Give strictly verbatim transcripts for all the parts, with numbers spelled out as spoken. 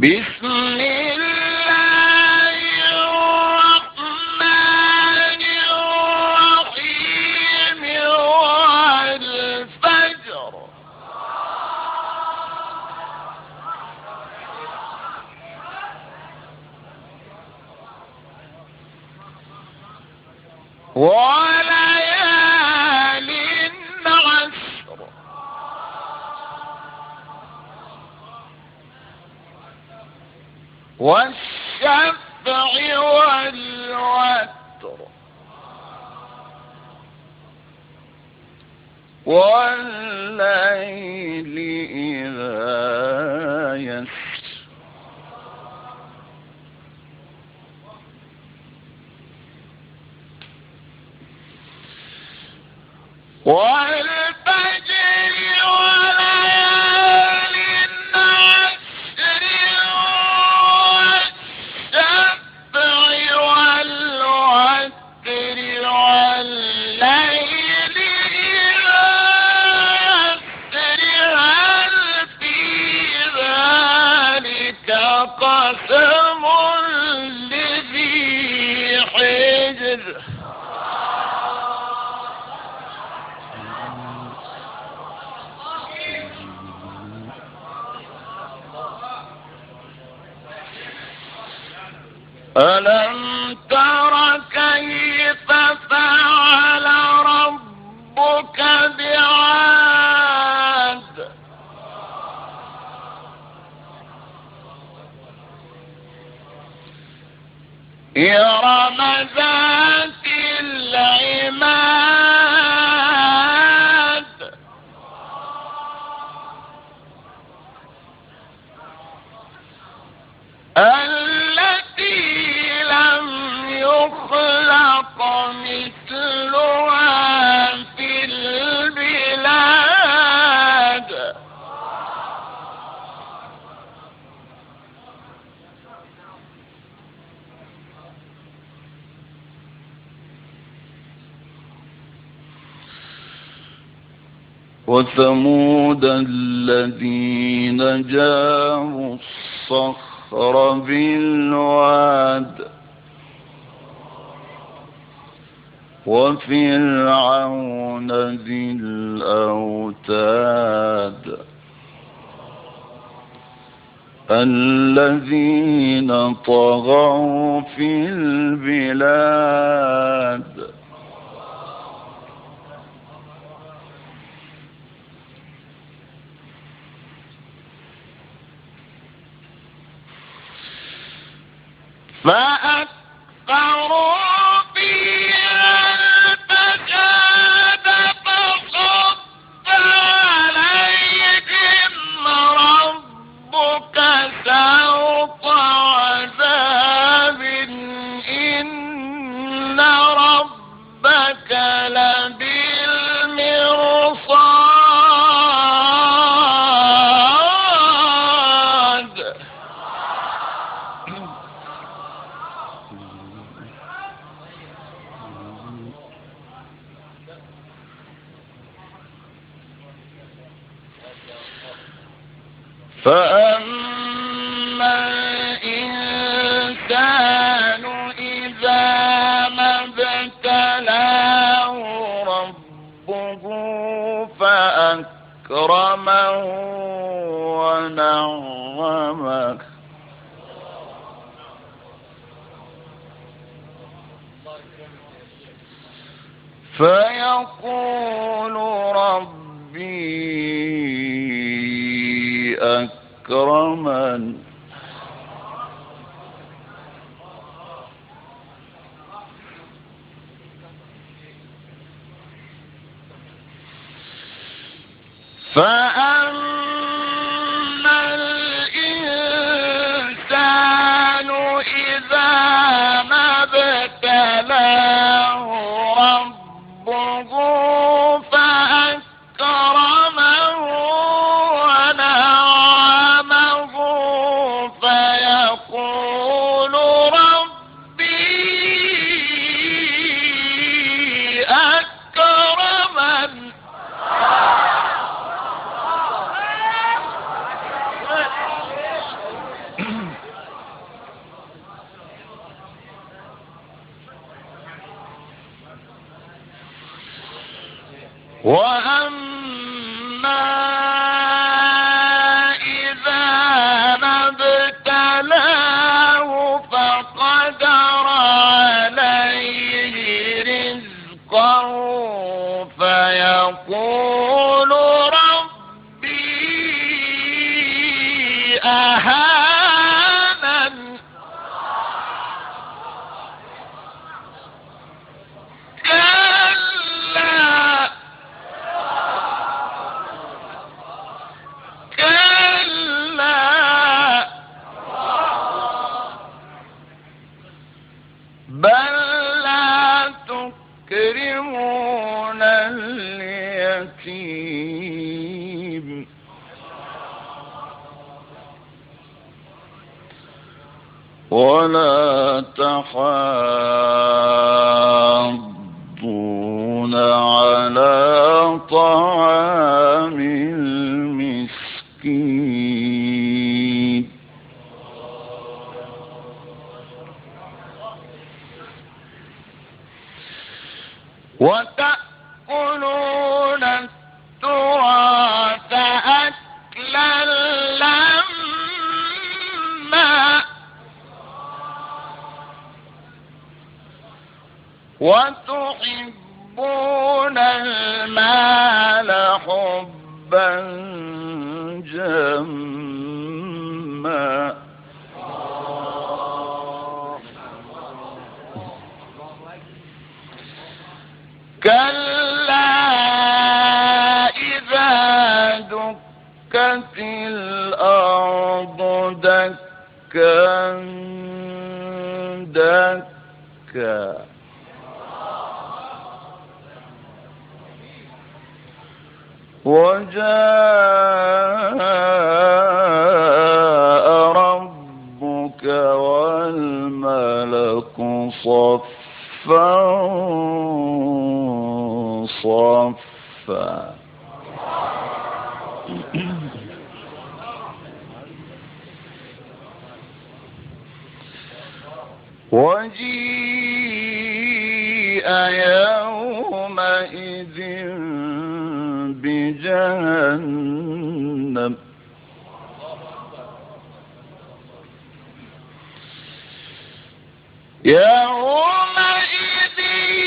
بسم الله الرحمن الرحيم والفجر وليال عشر والشفع والوتر والليل إذا يسر والفجر وليال عشر والشفع والوتر والليل إذا يسر هل في ذلك قسم لذي حجر ألم تر كيف فعل ربك بعاد إرم ذات العماد التي لم يخلق مثلها في البلاد وثمود الذين جابوا الصخر بالواد وفرعون ذي الأوتاد الذين طغوا في البلاد فأكثروا فيها الفساد فصب عليهم ربك سوط عذاب إن ربك لبالمرصاد فأما الإنسان إذا ما ابتلاه ربه فأكرمه ونعمه فيقول ربي أكرمن فأما الإنسان إذا ما ابتلاه ربه فأكرمه ونعمه فيقول ربي أكرمن فأما إذا ما ابتلاه فقدر عليه رزقه فيقول ربي أهانن كلا كلا بل لا تكرمون اليتيم ولا تحاضون على طعام المسكين وتأكلون التراث أكلا لما وتحبون المال حبا جما كلا إذا دكت الأرض دكا دكا وجاء ربك والملك صفا صفا وجيء يومئذ بجهنم يومئذ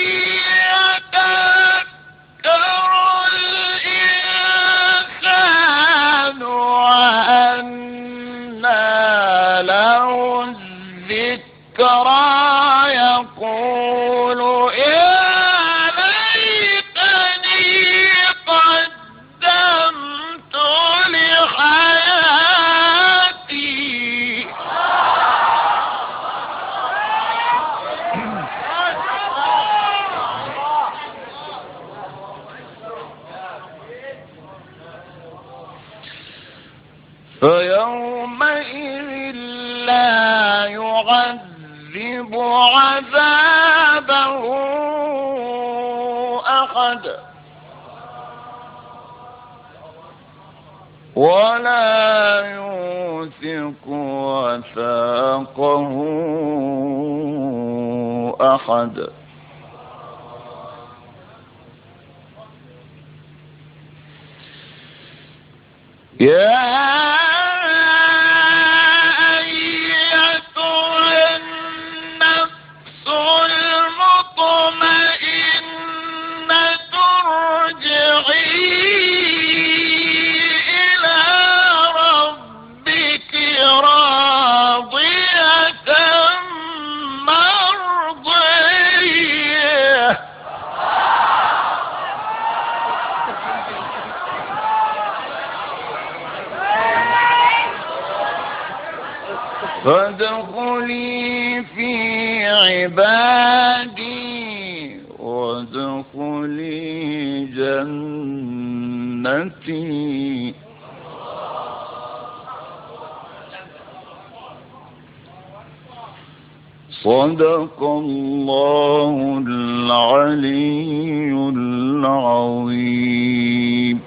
يتذكر الإنسان وأنى له الذكرى يقول يا ليتني قدمت لحياتي فيومئذ لا يعذب عذابه أحد ولا يوثق وثاقه أحد يا فادخلي في عبادي وادخلي جنتي صدق الله العلي العظيم.